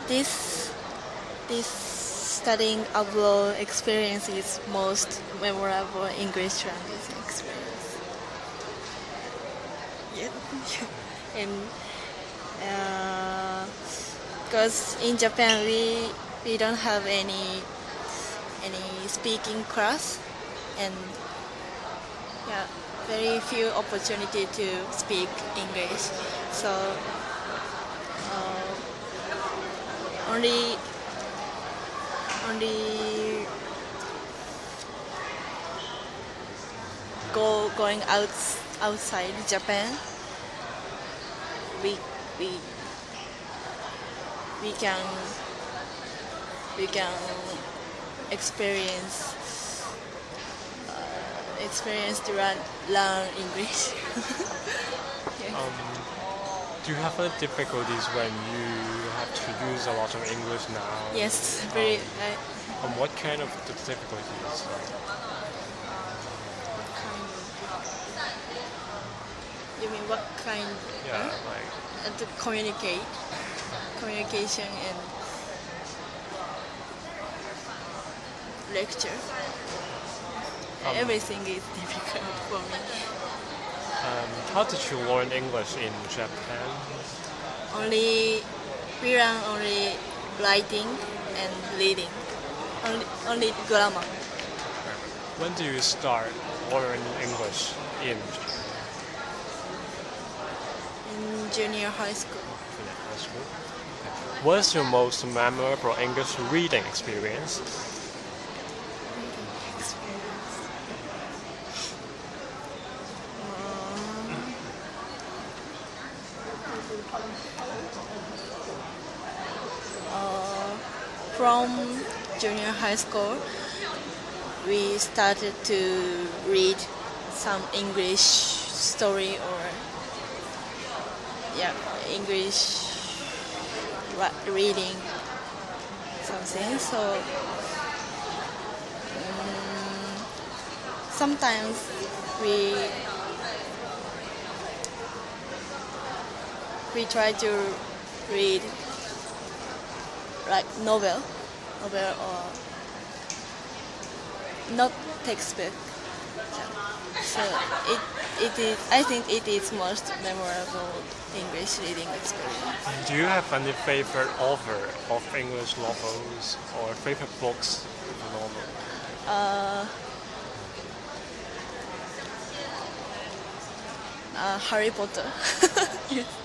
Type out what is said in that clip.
this this studying abroad experience is most memorable English translation experience. Yeah. And because in Japan we don't have any speaking class, and yeah, very few opportunity to speak English. So only going outside Japan, we we we can experience to learn English. Yes. Do you have any difficulties when you have to use a lot of English now? Yes, very. What kind of difficulties? You mean what kind? Yeah, like To communication and lecture. Everything is difficult for me. how did you learn English in Japan? We learn only writing and reading. Only grammar. When do you start learning English in Junior high school. high school? What's your most memorable English reading experience? From junior high school, we started to read some English story or English reading something. So sometimes we try to read like novel or not textbook. So it is. I think it is most memorable English reading experience. Do you have any favorite author of English novels or favorite books of novel? Harry Potter. Yes.